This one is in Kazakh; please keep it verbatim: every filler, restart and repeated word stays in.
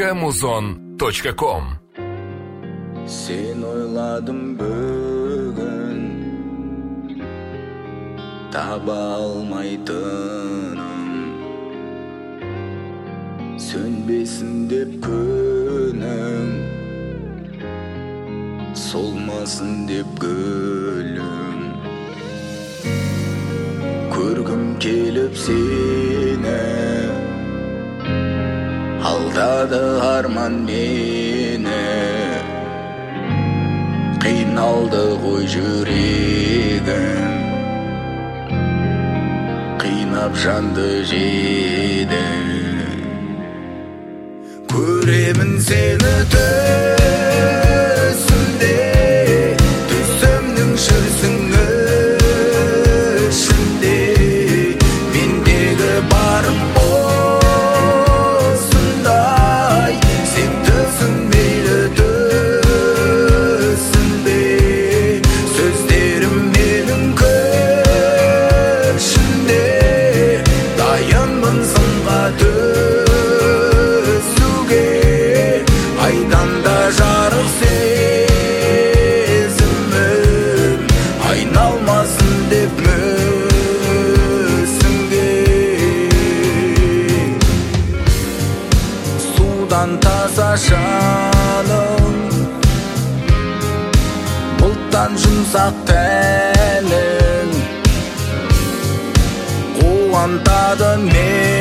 точка музон точка ком. Sen oyladım bugün, taба almaytınım. Sönbesin dep könüm, solmasın dep gölüm. Көргім келіп сені, алдады арман мені. Қиналды ғой жүрегім, қинап жанды жеді. Көремін сені түсімде, түсімнің жүрсің ішінде. Мендегі барым осындай, сен түсінмейлі түсінбе. Сөздерім менің көшінде, дайынмын сынға түсуге. Айдан да жарық сезімім, айналмасын деп мүсінге. Судан таза жаным, бұлттан жұмсақ тәнің, қуантады мен.